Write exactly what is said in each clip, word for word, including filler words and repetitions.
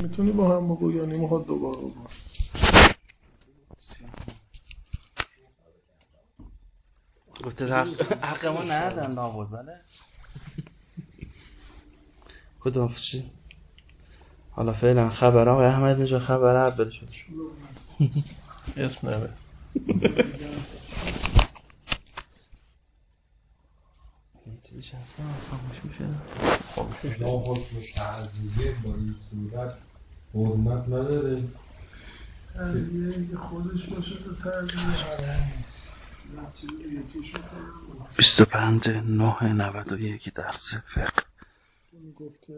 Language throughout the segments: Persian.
میتونی با هم بگو یا نمیخواد دوباره بگو؟ گفته حق ما ندن نابود بله کدوم چی؟ حالا فعلا خبر آقای احمد نژاد خبر اول شد اسم نبه چیزی هستم خاموش میشه خاموش میشه لا حکم تعزیه با این صورت حرمت نداره تعزیه خودش باشه تو تعزیه بیست و پنج نه نود و یک درس فقه گفت که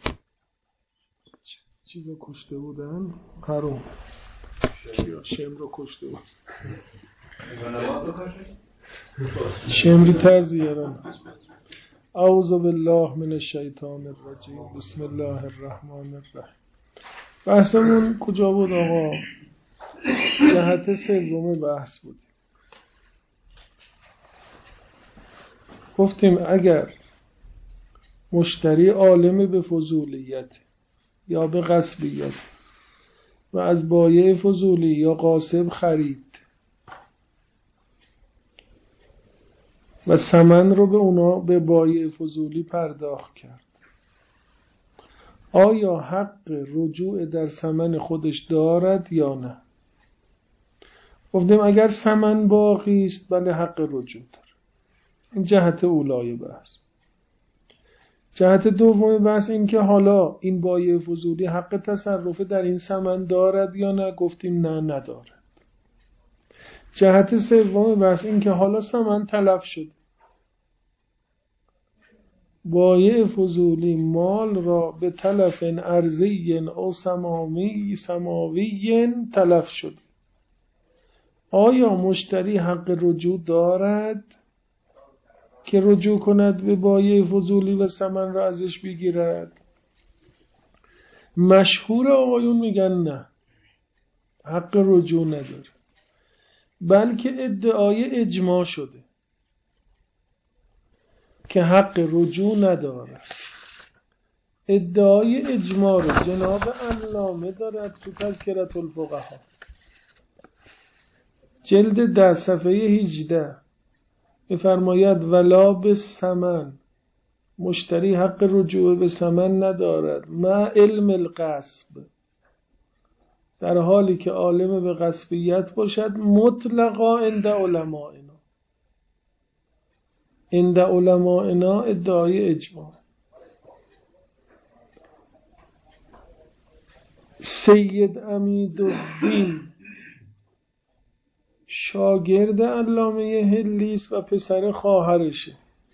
چیزا کشته بودن حروم شم رو کشته بود شمری تعزیه رو اعوذ بالله من الشیطان الرجیم بسم الله الرحمن الرحیم. بحثمون کجا بود آقا؟ جهت سوم بحث بودیم. گفتیم اگر مشتری عالم به فضولیت یا به غصبیت و از بایع فضولی یا غاصب خرید و ثمن رو به اونا به بایع فضولی پرداخت کرد، آیا حق رجوع در ثمن خودش دارد یا نه؟ گفتیم اگر ثمن باقی است بله حق رجوع داره. این جهت اولای بحث. جهت دوم بحث این که حالا این بایع فضولی حق تصرف در این ثمن دارد یا نه؟ گفتیم نه ندارد. جهت سوم بحث این که حالا ثمن تلف شده، بایع فضولی مال را به تلف ارضی او سماوی سماوی تلف شده، آیا مشتری حق رجوع دارد که رجوع کند به بایع فضولی و ثمن را ازش بگیرد؟ مشهور آقایون میگن نه، حق رجوع نداره، بلکه ادعای اجماع شده که حق رجوع نداره. ادعای اجماع رو جناب علامه دارد تو تذکرة الفقها جلد ده صفحه هجده می‌فرماید ولا به ثمن، مشتری حق رجوع به ثمن ندارد مع علم الغصب، در حالی که عالم به غصبیت باشد، مطلقا عند علمائنا. عند علمائنا ادعای اجماع. سید امیدالدین شاگرد علامه حلیست و پسر خواهرشه.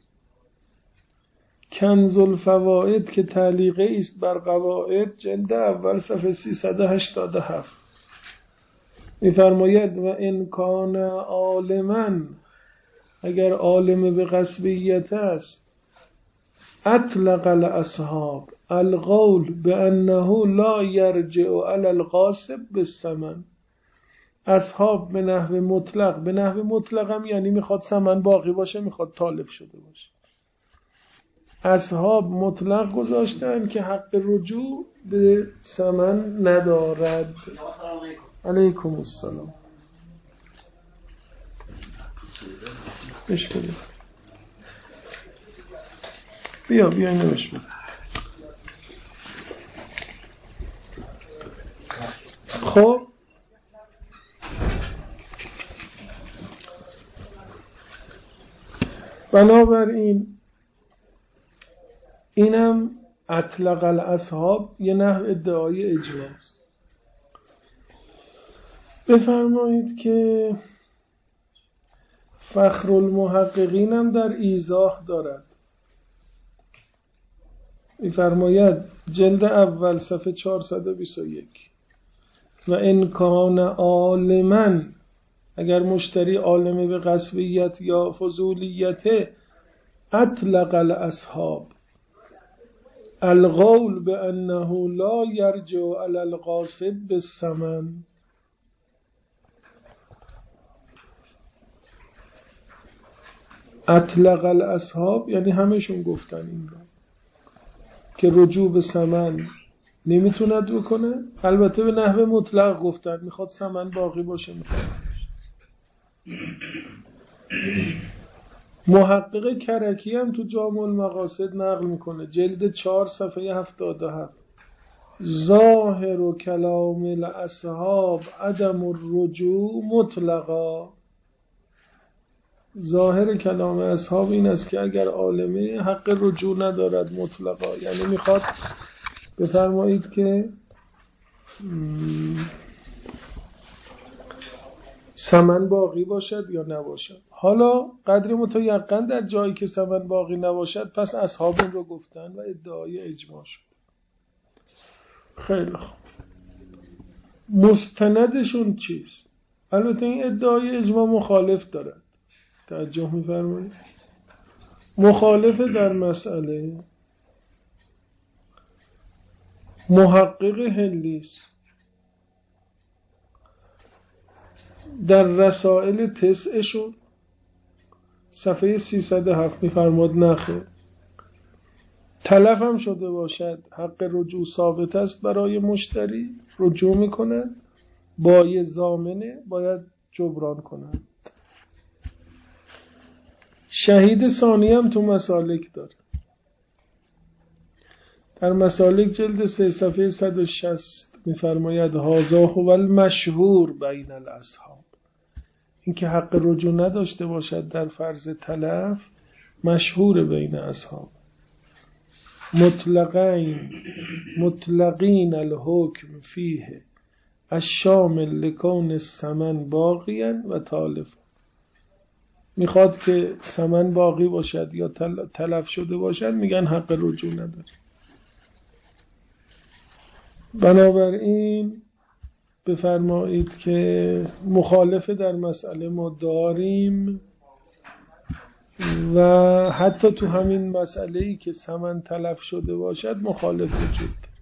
کنز الفوائد که تعلیقه است بر قواعد جلد اول صفحه سیصد و هشتاد و هفت می‌فرماید و ان کان عالما، اگر عالم به غصبیت است، اطلق الاصحاب القول بانه لا یرجع علی الغاصب بالثمن. اصحاب به نحو مطلق، به نحو مطلق هم یعنی میخواد ثمن باقی باشه، میخواد تالف شده باشه، اصحاب مطلق گذاشتن که حق رجوع به ثمن ندارد. علیکم السلام. بشکره بیا بیا اینو بش بده. خب بنابراین اینم اطلق الاصحاب یه نحو ادعای اجماع است. بفرمایید که فخر المحققین هم در ایضاح دارد، می‌فرماید جلد اول صفحه چهارصد و بیست و یک و ان کان عالما، اگر مشتری عالم به غصبیت یا فضولیت، اطلق الاصحاب القول بانه لا یرجع علی الغاصب بالثمن. اطلق الاصحاب یعنی همشون گفتن این رو که رجوع به ثمن نمیتوند بکنه. البته به نحو مطلق گفتن میخواد ثمن باقی باشه میخواد. محقق کرکی هم تو جامع المقاصد نقل میکنه، جلد چهار صفحه هفتاد و هفت، ظاهر و کلام الاصحاب عدم الرجوع مطلقا. ظاهر کلام اصحاب این است که اگر عالمه حق رجوع ندارد مطلقا، یعنی میخواد بفرمایید که ثمن باقی باشد یا نباشد. حالا قدر متیقن در جایی که ثمن باقی نباشد، پس اصحاب این رو گفتن و ادعای اجماع شد. خیلی خوب، مستندشون چیست؟ البته این ادعای اجماع مخالف دارد، توجه می‌فرمایید. مخالف در مسئله محقق هلیس در رسائل تسعشون صفحه سیصد و هفت می‌فرماد نخیر، تلف هم شده باشد حق رجوع ثابت است برای مشتری، رجوع می‌کند، با یه ضامنه باید جبران کند. شهید ثانی هم تو مسالک داره، در مسالک جلد سه صفحه صد و شصت می‌فرماید هذا هو المشهور بین الاصحاب. این که حق رجوع نداشته باشد در فرض تلف مشهور بین اصحاب. مطلقین مطلقین الحکم فیه الشامل لکون الثمن باقیا و تالف. میخواد که ثمن باقی باشد یا تلف شده باشد، میگن حق رجوع نداره. بنابراین بفرمایید که مخالفه در مسئله ما داریم و حتی تو همین مسئله‌ای که ثمن تلف شده باشد مخالف وجود داره.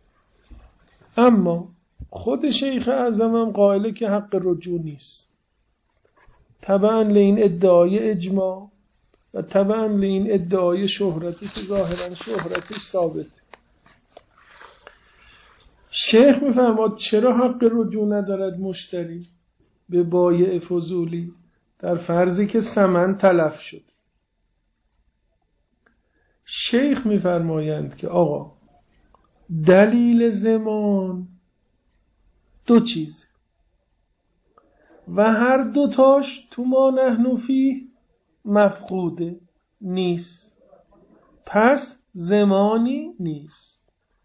اما خود شیخ اعظم هم قائله که حق رجوع نیست، تبعاً لین ادعای اجماع و تبعاً لین ادعای شهرتی که ظاهراً شهرتش ثابته. شیخ میفرماد چرا حق رجوع ندارد مشتری به بایع فضولی در فرضی که ثمن تلف شد؟ شیخ میفرمایند که آقا دلیل زمان دو چیز و هر دوتاش تو ما نحن فیه مفقوده نیست، پس زمانی نیست.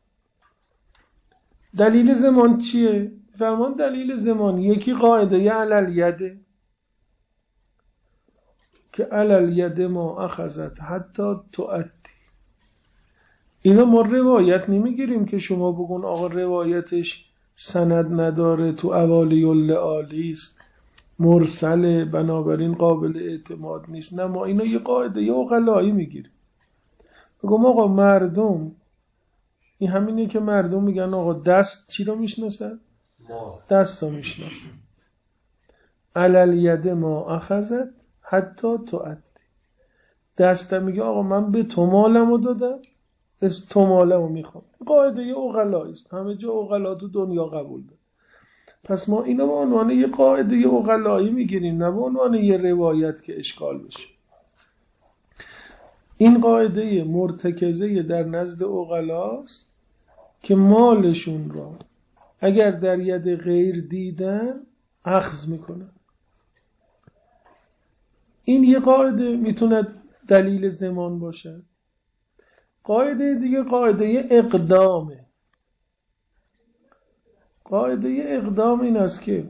دلیل زمان چیه؟ فرمان دلیل زمان یکی قاعده علل یده که علل ید ما اخذت حتی تؤدی. اینا ما روایت نمیگیریم که شما بگون آقا روایتش سند نداره، تو اوالی اللعالی است، مرسله، بنابراین قابل اعتماد نیست. نه، ما اینا یه قاعده یه عقلایی میگیریم. بگم آقا مردم، این همینه که مردم میگن آقا دست چی رو میشناسن؟ دست رو میشناسن. علل ید ما اخذت حتی تؤدی. دستم میگه آقا من به تو مالمو دادم، از تو مالمو میخوام. قاعده یه عقلایی است، همه جا عقلا تو دنیا قبول داره. پس ما اینو به عنوان یه قاعده یه عقلایی میگیریم، نه به عنوان یه روایت که اشکال بشه. این قاعده مرتکزه در نزد عقلاست که مالشون را اگر در ید غیر دیدن اخذ میکنن. این یه قاعده میتونه دلیل زمان باشه. قاعده دیگه قاعده اقدامه. قاعده اقدام این است که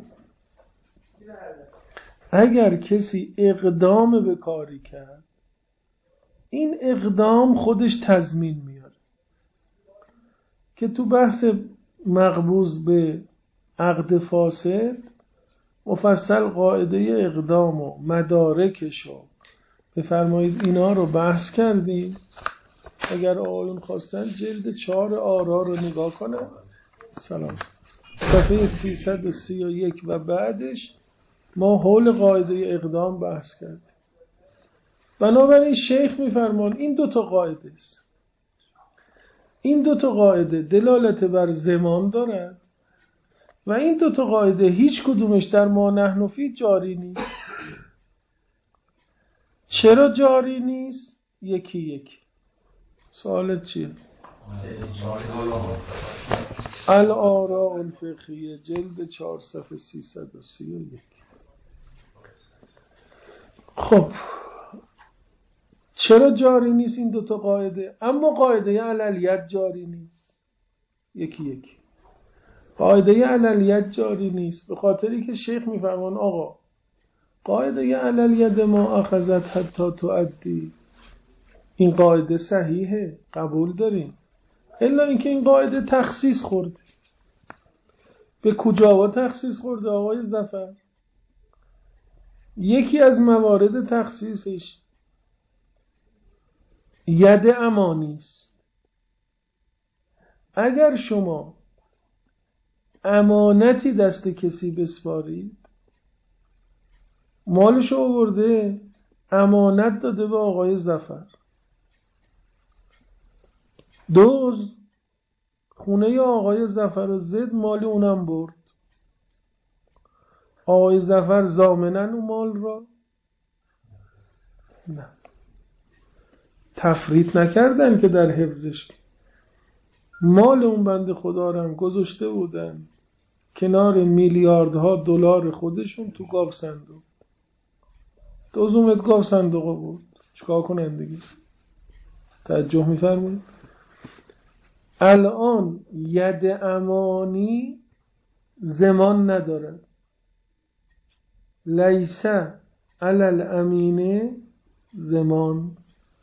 اگر کسی اقدام به کاری کرد، این اقدام خودش تضمین میاره که تو بحث مقبوض به عقد فاسد مفصل قاعده اقدام و مدارکش رو بفرمایید اینا رو بحث کردیم. اگر آقایون خواستن جلد چهار آرا رو نگاه کنن، سلام، صفحه سیصد و سی و یک و بعدش ما حول قاعده اقدام بحث کردیم. بنابراین شیخ میفرمان این دوتا قاعده است. این دو تا قاعده دلالت بر زمان دارد و این دو تا قاعده هیچ کدومش در ما نحن فی جاری نیست. چرا جاری نیست؟ یکی یکی. سوالت چیه؟ الآراء الفقهیه جلد چهار صفحه سیصد و سی و یک. خب چرا جاری نیست این دوتا قاعده؟ اما قاعده عللیت جاری نیست. یکی یکی. قاعده عللیت جاری نیست به خاطری که شیخ میفرمان آقا قاعده عللیت ما اخذت حتی تؤدی، این قاعده صحیحه، قبول داریم، الا اینکه این قاعده تخصیص خورده. به کجا تخصیص خورده آقای ظفر؟ یکی از موارد تخصیصش ید امانی است. اگر شما امانتی دست کسی بسپارید، مالش آورده امانت داده به آقای ظفر، دوز خونه آقای ظفر رو زد، مال اونم برد، آقای ظفر ضامنن اون مال را؟ نه، تفریط نکردن که در حفظش. مال اون بنده خدا رو هم گذاشته بودن کنار میلیاردها دلار خودشون تو گاو صندوق. دوز اومد گاو صندوق بود، چیکار کنن دیگه؟ توجه می‌فرمایید؟ الان ید امانی زمان ندارد. لیس علی الامینه زمان.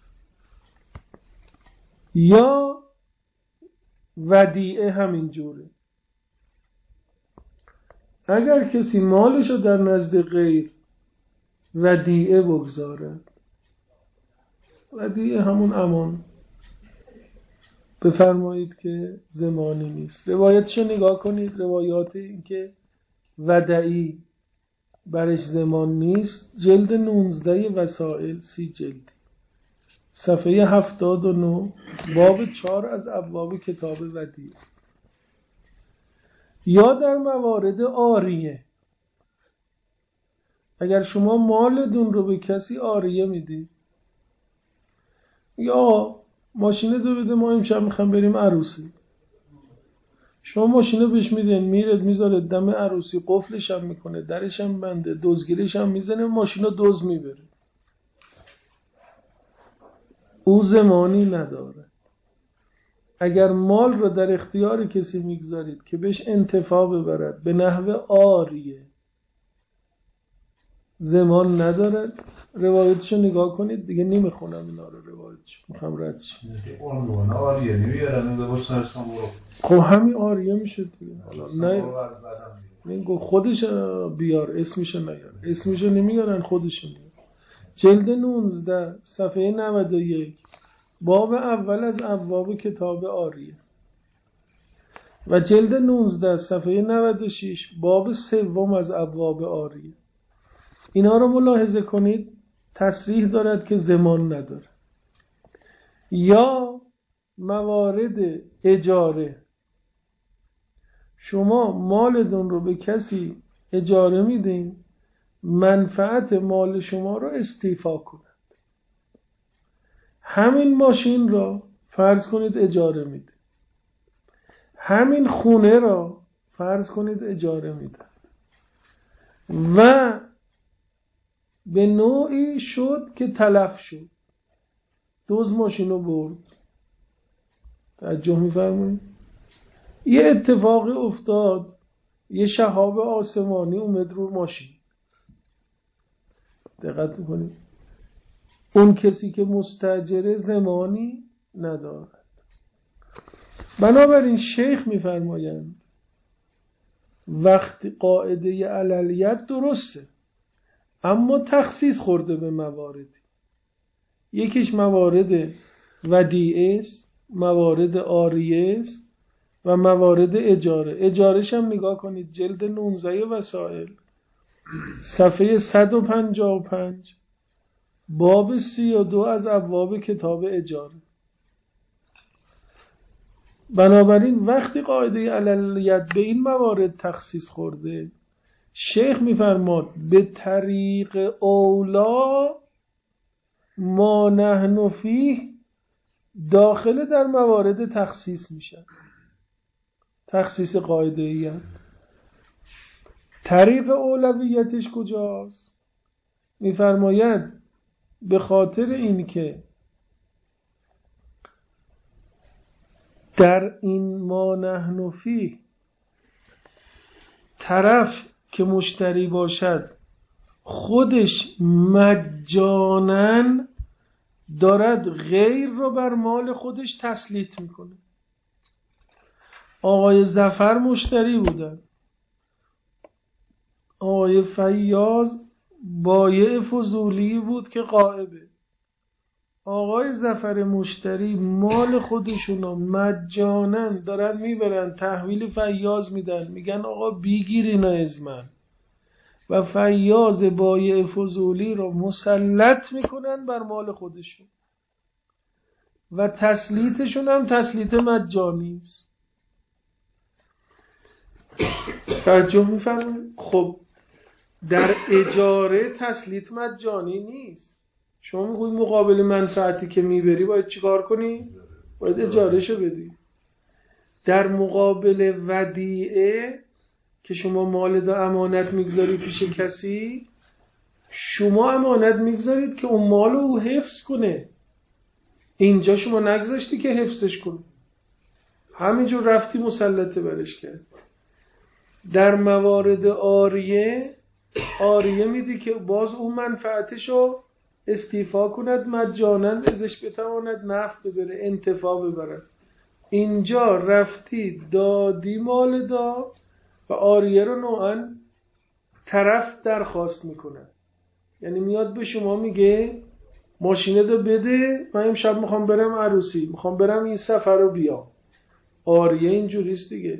یا ودیعه همین جوره. اگر کسی مالشو در نزد غیر ودیعه بگذارد، ودیعه همون امان، بفرمایید که زمانی نیست. روایتشو نگاه کنید، روایات این که ودعی برش زمان نیست جلد نوزده وسائل، سی جلدی، صفحه هفتاد و نه، باب چهار از ابواب کتاب ودیعه. یا در موارد عاریه، اگر شما مال دون رو به کسی عاریه میدید، یا ماشینه دو بده ما امشب میخوام بریم عروسی، شما ماشینه بهش میدین، میرد میذاره دم عروسی، قفلش هم میکنه، درش هم بنده، دزگیرش هم میزنه، ماشینه دز میبره، او زمانی نداره. اگر مال رو در اختیار کسی میگذارید که بهش انتفاع ببرد به نحو عاریه، زمان نداره. روایتشو نگاه کنید دیگه، نمیخونم اینا رو، روایتشو میخوام رد شیم. خب همین عاریه میشه دیگه. نه نگو خودش بیار، اسمشو نیار، اسمشو نمیارن، خودشو میار. جلد نوزده صفحه نود و یک، باب اول از ابواب کتاب عاریه، و جلد نوزده صفحه نود و شش باب سوم از ابواب عاریه. اینا رو ملاحظه کنید، تصریح دارد که زمان نداره. یا موارد اجاره، شما مالتون رو به کسی اجاره میدین، منفعت مال شما رو استیفا کنند. همین ماشین را فرض کنید اجاره میده، همین خونه را فرض کنید اجاره میده و به نوعی شد که تلف شد، دوز ماشینو برد. توجه می‌فرمایید؟ یه اتفاقی افتاد، یه شهاب آسمانی اومد رو ماشین. دقت کنید، اون کسی که مستاجره زمانی ندارد. بنابراین شیخ می‌فرمایند وقتی قاعده عللیت درسته، اما تخصیص خورده به مواردی. یکیش موارد ودیعه است، موارد عاریه است و موارد اجاره. اجارهش هم نگاه کنید، جلد نوزده وسائل، صفحه صد و پنجاه و پنج، باب سی و دو از ابواب کتاب اجاره. بنابراین وقتی قاعده علیت به این موارد تخصیص خورده، شیخ میفرماد به طریق اولا ما نحن فیه داخل در موارد تخصیص میشن. تخصیص قاعده ایت طریق اولویتش کجاست؟ میفرماید به خاطر اینکه در این ما نحن فیه طرف که مشتری باشد خودش مجانن دارد غیر رو بر مال خودش تسلیط میکنه. آقای ظفر مشتری بودن، آقای فیاض بایع فضولی بود که غائبه. آقای ظفر مشتری مال خودشونو مجانن دارن میبرن تحویل فیاض میدن، میگن آقا بیگیر اینا از من، و فیاض بایع فضولی رو مسلط میکنن بر مال خودشون و تسلیتشون هم تسلیت مجانی است. توجه میفرمایید؟ خب در اجاره تسلیت مجانی نیست. شما میگوی مقابل منفعتی که میبری باید چیکار کنی؟ باید اجارهشو بدی. در مقابل ودیعه که شما مال دا امانت میگذاری پیش کسی، شما امانت میگذارید که اون مال رو او حفظ کنه. اینجا شما نگذاشتی که حفظش کنه، همینجور رفتی مسلطه برش کرد. در موارد آریه، آریه میدی که باز اون منفعتشو استیفا کند مجانا، ازش بتواند نفع ببره، انتفاع ببره. اینجا رفتی دادی مال دا و آریه رو نوعا طرف درخواست میکنه، یعنی میاد به شما میگه ماشینه دا بده، من امشب میخوام برم عروسی، میخوام برم این سفر رو بیام. آریه اینجوریست دیگه.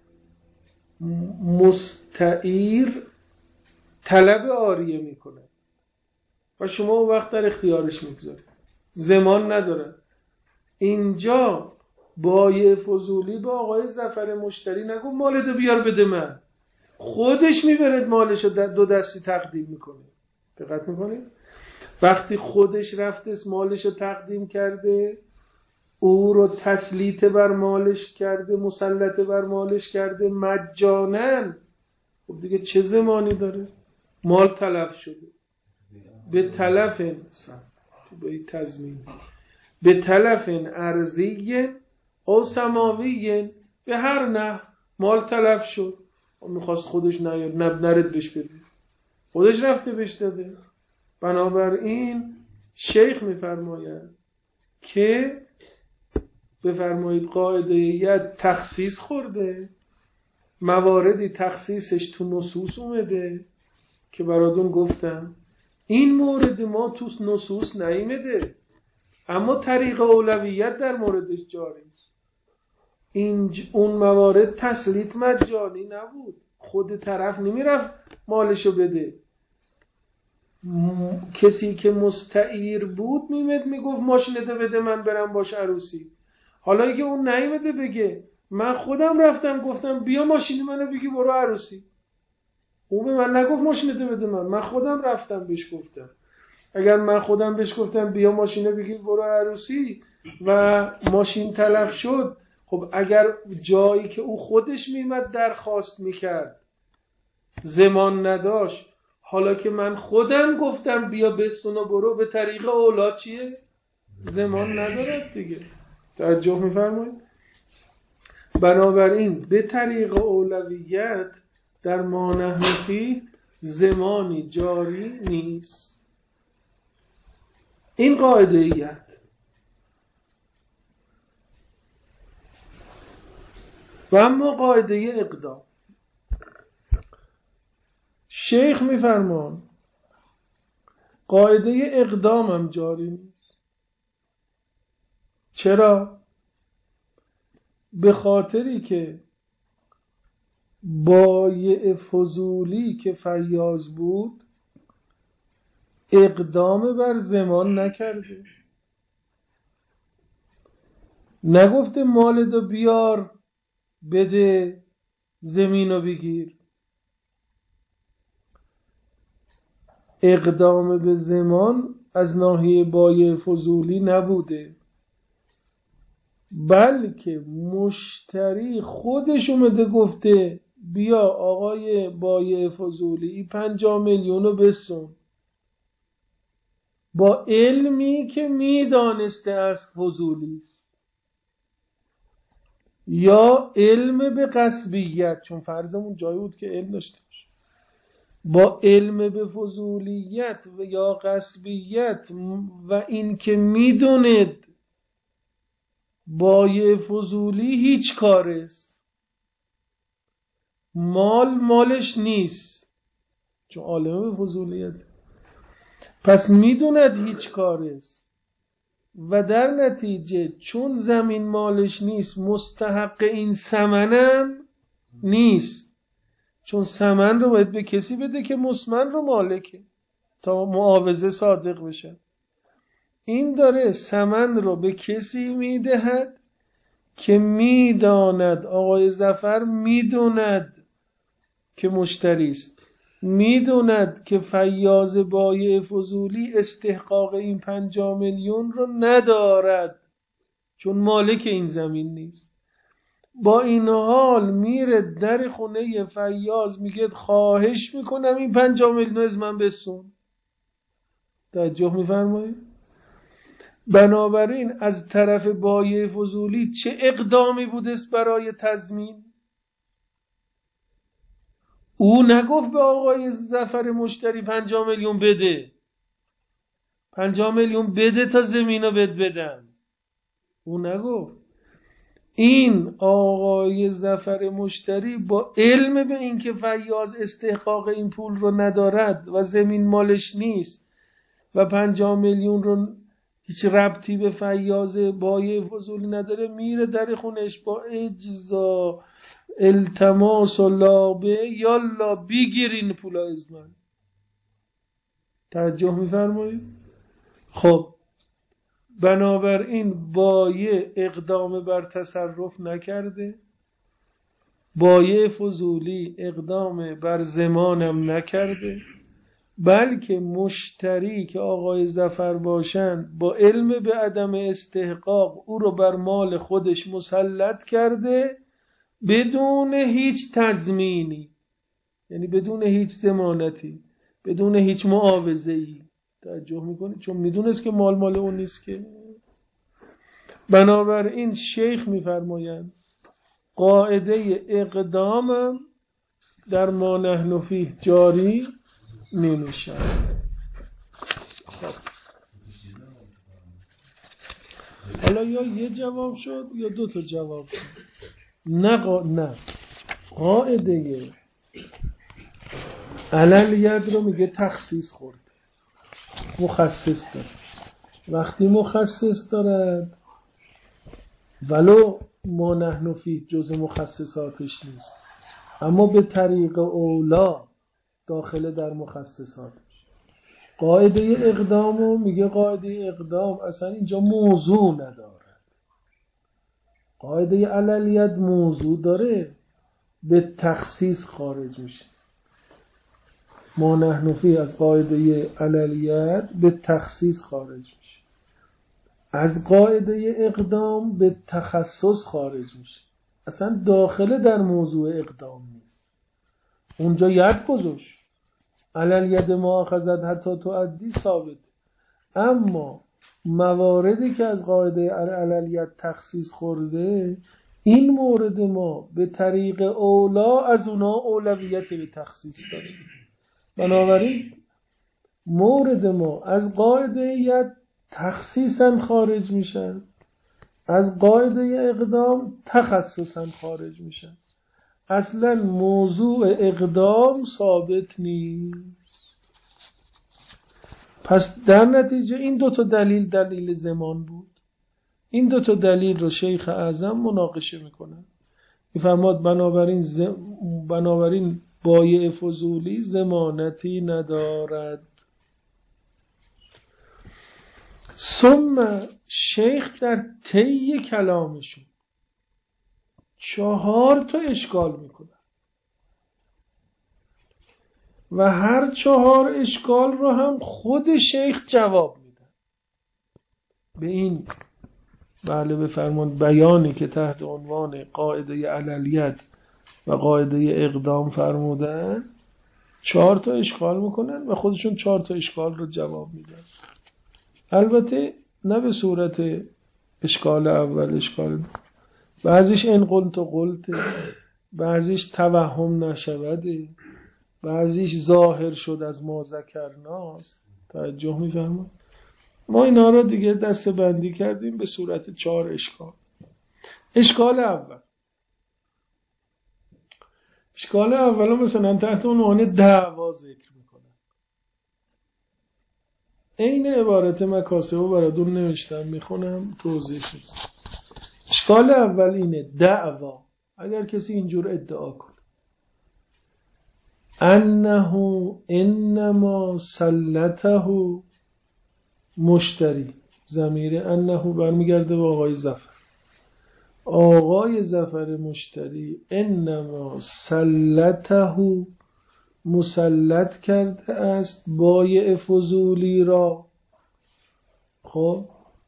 مستعیر طلب آریه میکنه و شما اون وقت در اختیارش میگذارید، زمان نداره. اینجا بایع فضولی با آقای ظفر مشتری نگو مالتو بیار بده من، خودش میبرد مالشو دو دستی تقدیم میکنه. دقت میکنید؟ وقتی خودش رفته مالشو تقدیم کرده، او رو تسلیط بر مالش کرده، مسلط بر مالش کرده مجانن، خب دیگه چه زمانی داره؟ مال تلف شده به تلف به تضمین به تلف ارضی او سماوی، به هر نه مال تلف شد. میخواست خودش نیاد، نب نرد بهش بده، خودش رفته بهش داده. بنابراین شیخ میفرماید که بفرمایید قاعده ید تخصیص خورده، مواردی تخصیصش تو نصوص اومده که براتون گفتم این مورد ما تو نصوص نیامده، اما طریق اولویت در موردش جاری است. این اون موارد تسلیت مجانی نبود، خود طرف نمیرفت مالشو بده، م... کسی که مستعیر بود میمد میگفت ماشینته بده من برم باش عروسی. حالا اگه اون نیامده بگه من خودم رفتم گفتم بیا ماشین منو بگی برو عروسی، او به من نگفت ماشینته بده من، من خودم رفتم بهش گفتم. اگر من خودم بهش گفتم بیا ماشینه بگیر برو عروسی و ماشین تلف شد، خب اگر جایی که او خودش میمد درخواست میکرد زمان نداشت، حالا که من خودم گفتم بیا بستون و برو، به طریق اولا چیه؟ زمان ندارد دیگه. توجه میفرمایید؟ بنابراین به طریق اولویت در ما نحن فیه زمانی جاری نیست. این قاعده ایت. و اما قاعده اقدام، شیخ میفرمان قاعده اقدام هم جاری نیست. چرا؟ به خاطری که بایع فضولی که فیاض بود اقدام بر زمان نکرده. نگفته مالدو بیار بده زمینو بگیر. اقدام به زمان از ناحیه بایع فضولی نبوده، بلکه مشتری خودش اومده گفته بیا آقای بایع فضولی پنجاه میلیونو بسون، با علمی که میدانسته از فضولی است، یا علم به قصبیت، چون فرضمون جایی بود که علم داشته باشه، با علم به فضولیت و یا قصبیت و این که میدوند بایع فضولی هیچ کارست، مال مالش نیست، چون عالم به فضولیت، پس میدوند هیچ کارست و در نتیجه چون زمین مالش نیست مستحق این ثمنم نیست، چون ثمن رو باید به کسی بده که مسمن رو مالکه تا معاوضه صادق بشه. این داره ثمن رو به کسی میدهد که میداند، آقای ظفر میدوند که مشتری است، میدوند که فیاض بایع فضولی استحقاق این پنجاه میلیون رو ندارد چون مالک این زمین نیست. با این حال میره در خونه فیاض میگه خواهش میکنم این پنجاه میلیون از من بسون. توجه میفرمایید؟ بنابراین از طرف بایع فضولی چه اقدامی بودست برای تضمین؟ او نگفت به آقای ظفر مشتری پنجاه میلیون بده، پنجاه میلیون بده تا زمینو بد بدم، او نگفت. این آقای ظفر مشتری با علم به این که فیاض استحقاق این پول رو ندارد و زمین مالش نیست و پنجاه میلیون رو هیچ ربطی به فیاض بایع فضولی نداره، میره در خونش با اجزا التماس و لابه یالا بگیرین پولا از من. توجه میفرمایید؟ خب بنابراین بایع اقدام بر تصرف نکرده، بایع فضولی اقدام بر ضمانم نکرده، بلکه مشتری که آقای ظفر باشند با علم به عدم استحقاق او رو بر مال خودش مسلط کرده بدون هیچ تضمینی، یعنی بدون هیچ ضمانتی، بدون هیچ معاوضه‌ای. توجه میکنید؟ چون میدونست که مال مال اون نیست که. بنابراین شیخ میفرمایند قاعده اقدامم در ما نحن فیه جاری نمیشود. حالا یا یه جواب شد یا دو تا جواب شد. نه قا... نه قاعده علل ید رو میگه تخصیص خورد، مخصص داره. وقتی مخصص دارد ولو ما نحن فیه جز مخصصاتش نیست، اما به طریق اولا داخل در مخصصات. قاعده اقدامو میگه قاعده اقدام اصلا اینجا موضوع نداره. قاعده عللیت موضوع داره، به تخصیص خارج میشه. ما نحن فیه از قاعده عللیت به تخصیص خارج میشه، از قاعده اقدام به تخصص خارج میشه، اصلا داخل در موضوع اقدام نیست. اونجا ید گذاشت علل ید ما اخذت حتی تؤدی ثابت، اما مواردی که از قاعده علل ید تخصیص خورده این مورد ما به طریق اولا از اونا اولویت به تخصیص داریم. بنابراین مورد ما از قاعده ید تخصیصا خارج میشن، از قاعده اقدام تخصصا خارج میشن. اصلا موضوع اقدام ثابت نیست. پس در نتیجه این دو تا دلیل دلیل زمان بود. این دو تا دلیل رو شیخ اعظم مناقشه میکنن. میفرماد بنابراین ز... بنابراین بایع فضولی ضمانتی ندارد. ثم شیخ در طی کلامشون چهار تا اشکال میکنه و هر چهار اشکال رو هم خود شیخ جواب میده. به این بله بفرمون بیانی که تحت عنوان قاعده عللیت و قاعده اقدام فرمودن چهار تا اشکال میکنن و خودشون چهار تا اشکال رو جواب میدن. البته نه به صورت اشکال اول اشکال دو. بعضیش ان قلت و قلت، بعضیش توهم نشوده، بعضیش ظاهر شد از ما ذکرناست. توجه میفهمون؟ ما اینا رو دیگه دسته بندی کردیم به صورت چهار اشکال. اشکال اول اشکال اول مثلا تحت عنوان دعوا ذکر میکنن. این عبارت مکاسب رو براتون نوشتم میخونم توضیح میدم. اشکال اول اینه دعوا، اگر کسی اینجور ادعا کنه انه انما سلطه مشتری، ضمیر انه برمیگرده به آقای ظفر، آقای ظفر مشتری انما سلطه مسلط کرده است بایع فضولی را. خب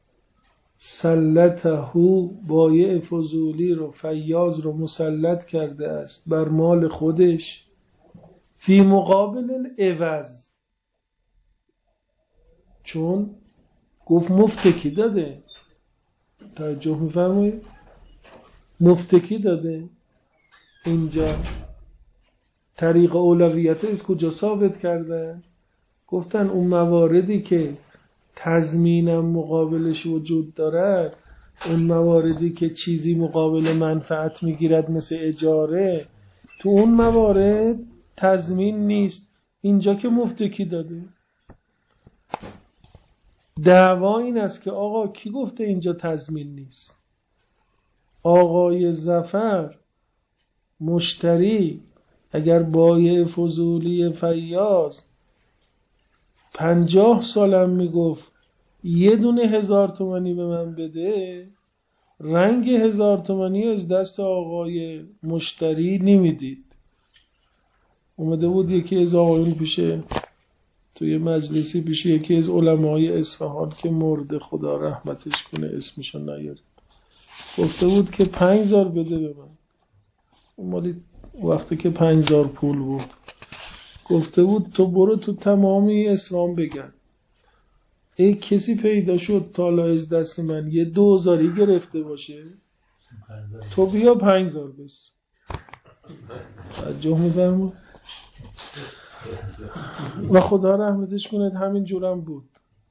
سلطه بایع فضولی رو فیاض رو مسلط کرده است بر مال خودش فی مقابل العوض، چون گفت مفتکی داده. توجه میفرمایید؟ مفتکی داده. اینجا طریق اولویت از کجا ثابت کرده؟ گفتن اون مواردی که تضمینم مقابلش وجود دارد، اون مواردی که چیزی مقابل منفعت میگیرد مثل اجاره، تو اون موارد تضمین نیست. اینجا که مفتکی داده. دعوا این است که آقا کی گفته اینجا تضمین نیست؟ آقای ظفر مشتری اگر بایع فضولی فیاض پنجاه سالم میگفت یه دونه هزار تومانی به من بده، رنگ هزار تومانی از دست آقای مشتری نمیدید. اومده بود یکی از آقایون پیشه توی مجلسی پیش یکی از علمای اصفهان که مرده خدا رحمتش کنه اسمشو نیاره، گفته بود که پنج زار بده به من. اون مالی وقتی که پنج زار پول بود. گفته بود تو برو تو تمامی اسلام بگرد، ای کسی پیدا شد تا از دست من یه دوزاری گرفته باشه تو بیا پنج زار بس. توجه می‌فرمایید؟ و خدا رحمتش کنه همین جورم بود.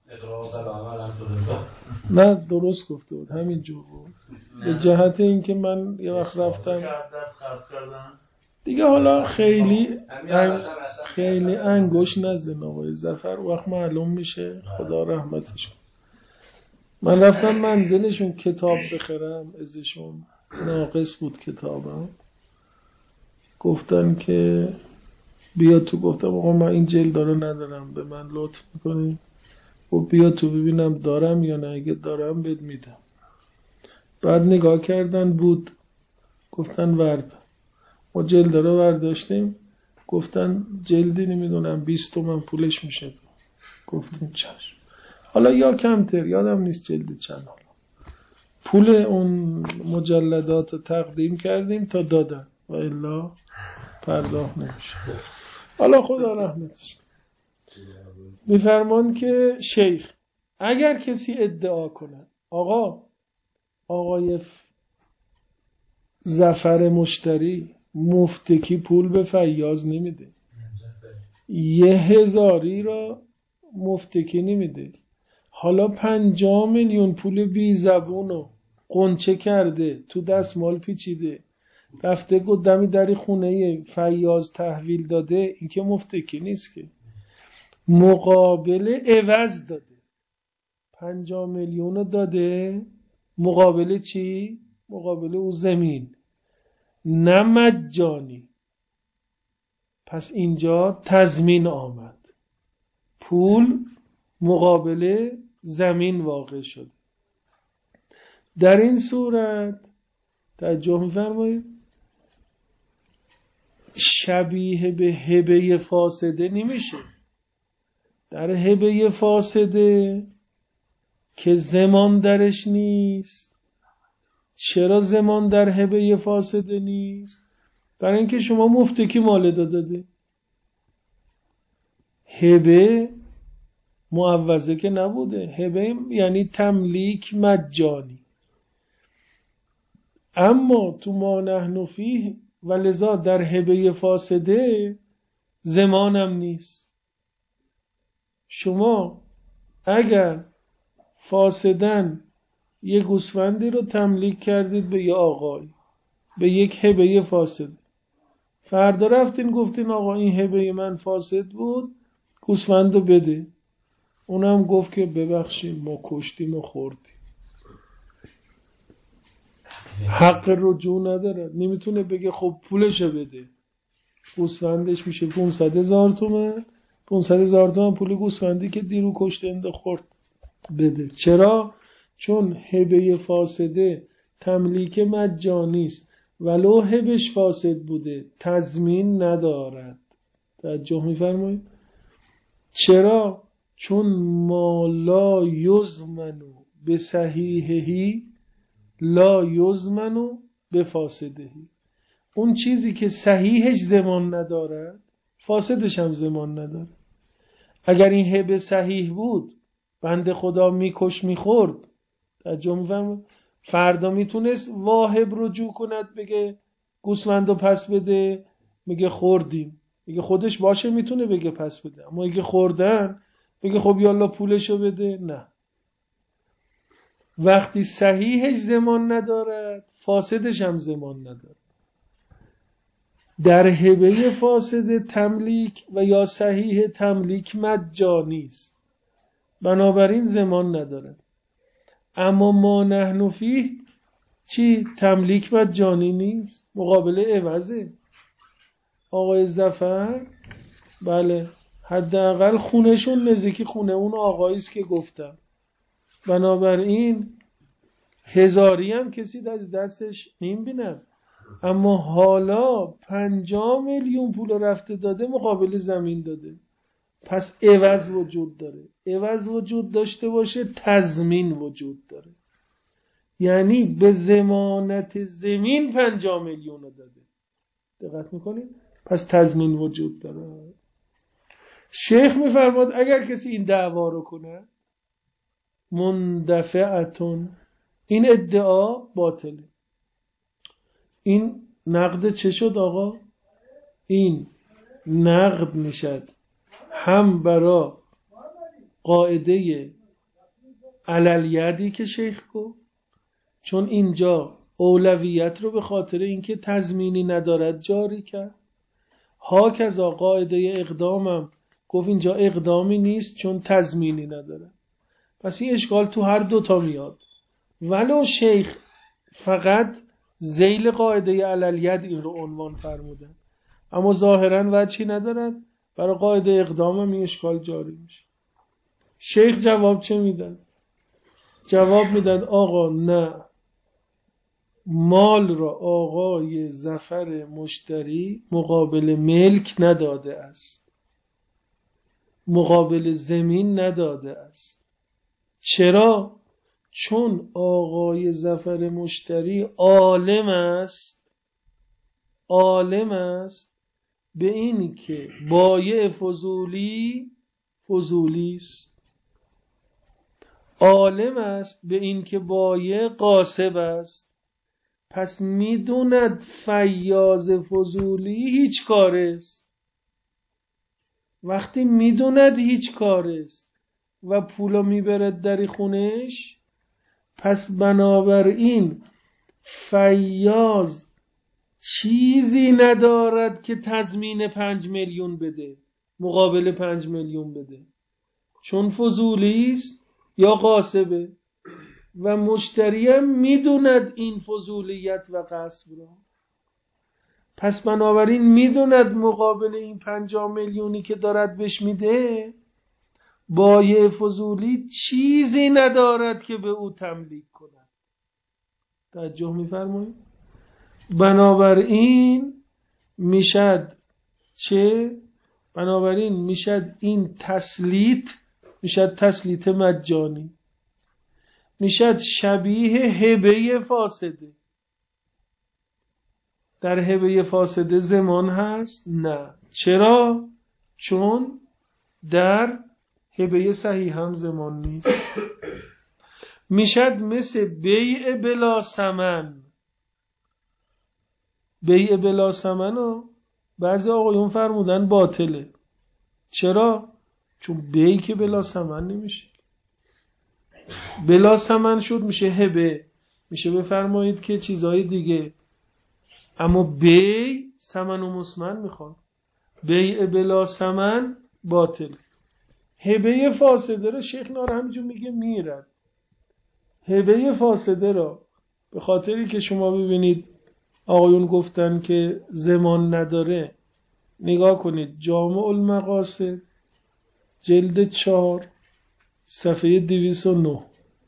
نه درست گفته بود همین جور بود. به جهت اینکه من یه وقت رفتم دیگه، حالا خیلی انگ... خیلی انگوش نزن آقای ظفر وقت معلوم میشه. خدا رحمتش کنه. من رفتم منزلشون کتاب بخرم ازشون، ناقص بود کتابم. گفتن که بیا تو. گفتم آقا من این جلد رو ندارم، به من لطف میکنی؟ و بیا تو ببینم دارم یا نه، اگه دارم بهت میدم. بعد نگاه کردن بود، گفتن ورد. ما جلد رو برداشتیم، گفتن جلدی نمیدونم بیست تومن پولش میشه. گفتیم چشم. حالا یا کمتر یادم نیست جلد چند، حالا پول اون مجلدات رو تقدیم کردیم تا دادن و الا پرداخت نمیشه. حالا خدا رحمتش میفرمان که شیخ اگر کسی ادعا کنه آقا آقای ظفر مشتری مفتکی پول به فیاض نمیده، یه هزاری را مفتکی نمیده، حالا پنجاه میلیون پول بی زبونو قنچه کرده تو دستمال پیچیده رفته قدمی در خونه فیاض تحویل داده، این که مفتکی نیست که، مقابل عوض داده. پنجاه میلیون داده مقابل چی؟ مقابل او زمین، نه مجانی. پس اینجا تضمین آمد، پول مقابل زمین واقع شده. در این صورت توجه می‌فرمایید شبیه به هبه فاسده نمیشه. در هبه فاسده که زمان درش نیست. چرا زمان در هبه فاسده نیست؟ برای اینکه شما مفتکی مال داده. هبه معوضه که نبوده. هبه یعنی تملیک مجانی. اما تو ما نحن فیه و لذا در هبه فاسده زمانم نیست. شما اگر فاسدن یک گوسفندی رو تملیک کردید به یه آقای، به یک هبه فاسد، فردا رفتین گفتین آقا این هبه من فاسد بود، گوسفندو بده. اونم گفت که ببخشید ما کشتیم و خوردیم. حق رجوع نداره. نمیتونه بگه خب پولشو بده. گوسفندش میشه پانصد هزار تومان. پانصد هزار تومان پول گوسفندی که دیرو کشته انده خورد بده. چرا؟ چون هبه فاسده تملیک مجانی است. ولو هبش فاسد بوده تضمین ندارد. توجه می‌فرمایید؟ چرا؟ چون ما لا یضمنو به صحیحهی لا یضمنو به فاسدهی. اون چیزی که صحیحش زمان ندارد فاسدش هم زمان نداره. اگر این هبه صحیح بود بنده خدا میکش میخورد، توجه می‌فرمایید؟ فردا میتونست واهب رجوع کند بگه گوسفندو پس بده، میگه خوردیم، میگه خودش باشه میتونه بگه پس بده. اما اگه خوردن بگه خب یالا پولشو بده. نه. وقتی صحیحش زمان ندارد فاسدش هم زمان ندارد. در هبه فاسد تملیک و یا صحیح تملیک مجانی است، بنابراین زمان ندارد. اما ما نحن فیه چی؟ تملیک مجانی نیست، مقابل عوضه. آقای ظفر بله حداقل خونهشون نزدیکی خونه اون آقاییست که گفتم، بنابراین هزاری هم کسی از دستش نمیبینن. اما حالا پنجاه میلیون پول رفته داده مقابل زمین داده، پس عوض وجود داره. عوض وجود داشته باشه تضمین وجود داره، یعنی به ضمانت زمین پنجاه میلیون داده. دقت میکنید؟ پس تضمین وجود داره. شیخ میفرماد اگر کسی این دعوا رو کنه مندفعتون، این ادعا باطله. این نقد چه شد آقا؟ این نقد میشد هم برای قاعده علیلیدی که شیخ گفت، چون اینجا اولویت رو به خاطر اینکه تضمینی ندارد جاری کرد. ها کذا قاعده اقدامم گفت اینجا اقدامی نیست چون تضمینی نداره. پس این اشکال تو هر دوتا میاد. ولو شیخ فقط ذیل قاعده علالید این رو عنوان فرمودن، اما ظاهرا وجهی ندارد، برای قاعده اقدامم این اشکال جاری میشه. شیخ جواب چه میدن؟ جواب میدن آقا نه، مال را آقای ظفر مشتری مقابل ملک نداده است، مقابل زمین نداده است. چرا؟ چون آقای ظفر مشتری عالم است، عالم است به این که بایع فضولی فضولی است، عالم است به این که بایع غاصب است. پس میدوند فیاض فضولی هیچ کاره است. وقتی میدوند هیچ کاره است و پولا میبرد در خونش، پس بنابراین فیاض چیزی ندارد که تضمین پنج میلیون بده، مقابل پنج میلیون بده، چون فضولی است یا غاصبه و مشتری هم میدوند این فضولیت و غصب را. پس بنابراین میدوند مقابل این پنجاه میلیونی که دارد بهش میده بایع فضولی چیزی ندارد که به او تملیک کند. توجه می‌فرمایید؟ بنابراین میشد چه؟ بنابراین میشد این تسلیت میشد تسلیت مجانی، میشد شبیه هبه فاسده. در هبه فاسده زمان هست؟ نه. چرا؟ چون در هبه صحیح هم زمان نیست. میشد مثل بیع بلا ثمن. بیع بلا ثمن رو بعضی آقایون فرمودن باطله. چرا؟ چون بیع که بلا ثمن نمیشه. بلا ثمن شد میشه هبه، میشه بفرمایید که چیزهای دیگه. اما بیع ثمن و مسمن میخواد. بیع بلا ثمن باطل. هبه فاسده رو شیخ نار همینجور میگه میرد. هبه فاسده رو به خاطری که شما ببینید آقایون گفتن که زمان نداره، نگاه کنید جامع المقاصد جلد چهار صفحه دویست و نه،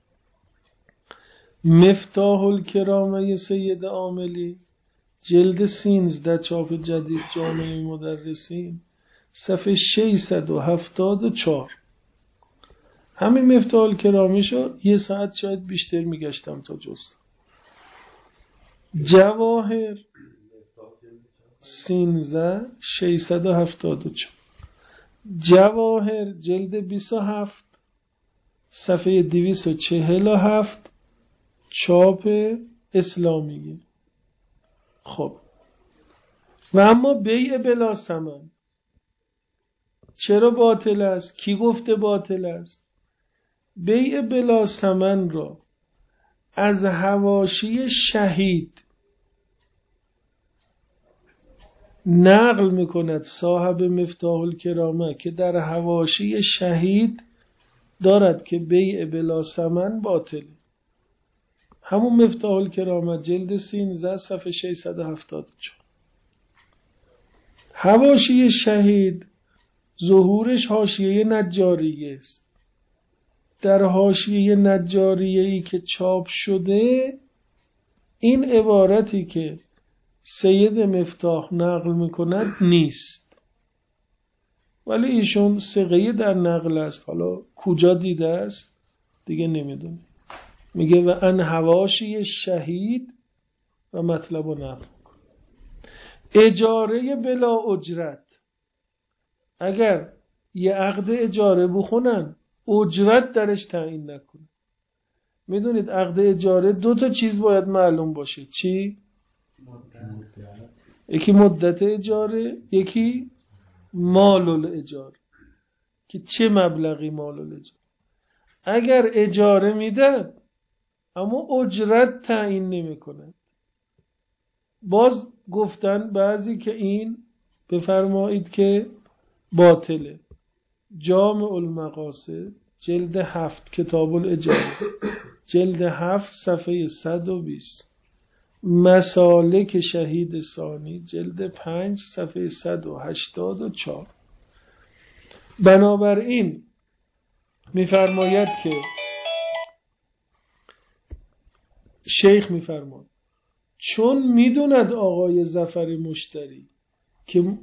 مفتاح الکرامه سید عاملی جلد سیزده چاپ جدید جامع مدرسین صفحه ششصد و هفتاد و چهار. همین مفتاح الکرامی شو یه ساعت شاید بیشتر میگشتم تا جستم. جواهر سینزده ششصد و هفتاد و چهار، جواهر جلد بیست و هفت صفحه دویست و چهل و هفت چاپ اسلامی. خب و اما بیع بلا ثمن چرا باطل است؟ کی گفته باطل است؟ بیع بلا ثمن را از حواشی شهید نقل میکند صاحب مفتاح الکرامه که در حواشی شهید دارد که بیع بلا ثمن باطل. همون مفتاح الکرامه جلد سیزده صفحه ششصد و هفتاد و چهار. حواشی شهید ظهورش حاشیه نجاریه است. در حاشیه نجاریه ای که چاپ شده این عبارتی که سید مفتاح نقل میکند نیست، ولی ایشون ثقه در نقل است. حالا کجا دیده است دیگه نمیدونه. میگه و ان حواشی شهید و مطلب و نقل. اجاره بلا اجرت، اگر یه عقد اجاره بخونن اجرت درش تعیین نکنه. میدونید عقد اجاره دو تا چیز باید معلوم باشه. چی؟ مدت. یکی مدت اجاره، یکی مال الاجاره، که چه مبلغی مال الاجاره. اگر اجاره میدن اما اجرت تعیین نمیکنه، باز گفتن بعضی که این بفرمایید که باطله. جامع المقاصد جلد هفت کتاب الاجاره جلد هفت صفحه صد و بیست، مسالک شهید ثانی جلد پنج صفحه صد و هشتاد و چهار. بنابراین میفرماید که شیخ میفرماید چون میدوند آقای ظفر مشتری که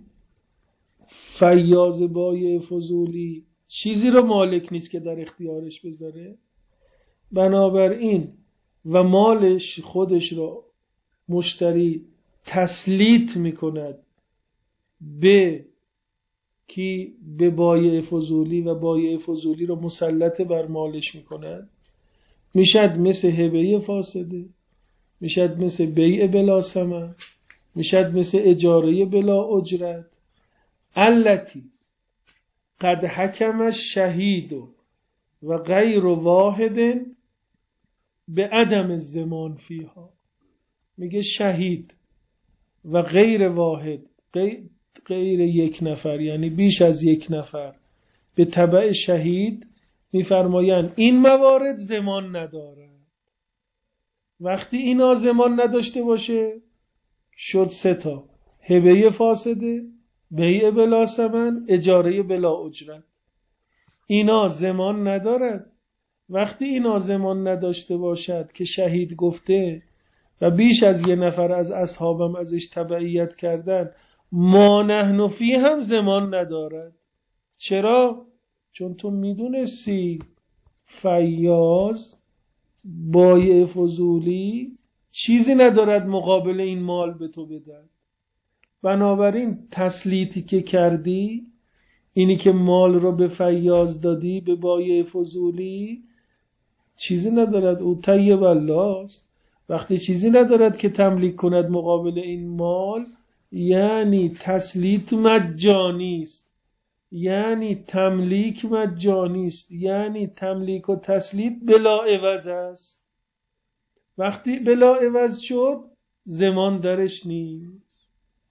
فیاض بایع فضولی چیزی رو مالک نیست که در اختیارش بذاره، بنابراین و مالش خودش رو مشتری تسلیت میکند به کی؟ به بایع فضولی، و بایع فضولی رو مسلط بر مالش میکند. میشد مثل هبه فاسده، میشد مثل بیع بلا ثمن، میشد مثل اجاره بلا اجرت. التی قد حکم الشهید و غیر واحد به عدم الضمان فیها. میگه شهید و غیر واحد، غیر یک نفر یعنی بیش از یک نفر، به تبع شهید میفرمایند این موارد ضمان نداره. وقتی اینا ضمان نداشته باشه شد سه تا: هبه فاسده، بیع بلا ثمن، اجاره بلا اجرت. اینا زمان ندارد. وقتی اینا زمان نداشته باشد که شهید گفته و بیش از یه نفر از اصحابم ازش تبعیت کردن، ما نحن فی هم زمان ندارد. چرا؟ چون تو میدونستی فیاض بایع فضولی چیزی ندارد مقابل این مال به تو بدن. بنابراین تسلیتی که کردی، اینی که مال رو به فیاض دادی، به بایع فضولی، چیزی ندارد. او طیب الله است. وقتی چیزی ندارد که تملیک کند مقابل این مال، یعنی تسلیت مجانی است، یعنی تملیک مجانی است، یعنی تملیک و تسلیت بلا عوض است. وقتی بلا عوض شد زمان درش نیست.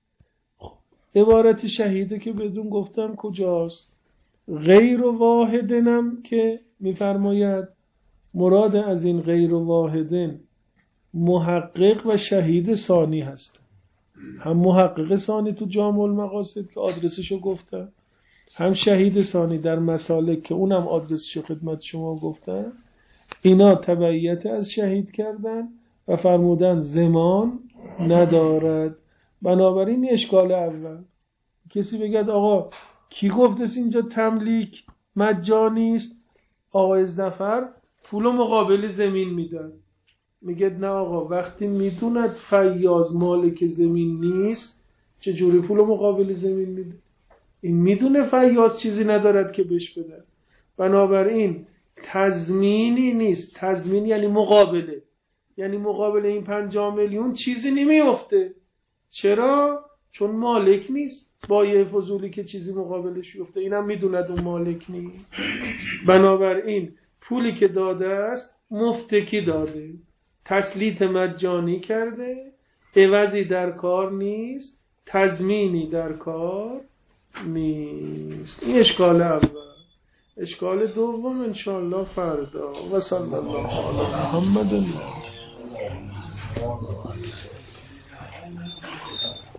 عبارت شهیده که بدون گفتم کجاست؟ غیر واحدنم که میفرماید مراد از این غیر واحدن محقق و شهید ثانی هست. هم محقق ثانی تو جامع المقاصد که آدرسشو گفتم، هم شهید ثانی در مسالک که اونم آدرسشو خدمت شما گفتم. اینا تبعیت از شهید کردن و فرمودن زمان ندارد. بنابراین اشکال اول کسی بگد آقا کی گفته اینجا تملیک مجانی است؟ آقای ظفر پول مقابل زمین میدن. میگه نه آقا، وقتی میدوند فیاض مالک زمین نیست چجوری پول مقابل زمین میده؟ این میدونه فیاض چیزی ندارد که بهش بده. بنابراین تضمینی نیست. تضمین یعنی مقابله، یعنی مقابل این پنجاه میلیون چیزی نمیفته. چرا؟ چون مالک نیست. بایع فضولی که چیزی مقابلش یفته، اینم میدوند اون مالک نیست. بنابراین پولی که داده است مفتکی داده، تسلیت مجانی کرده، عوضی در کار نیست، تضمینی در کار نیست. این اشکال اول. اشکال دوم انشاءالله فردا. و صلی الله علی محمد.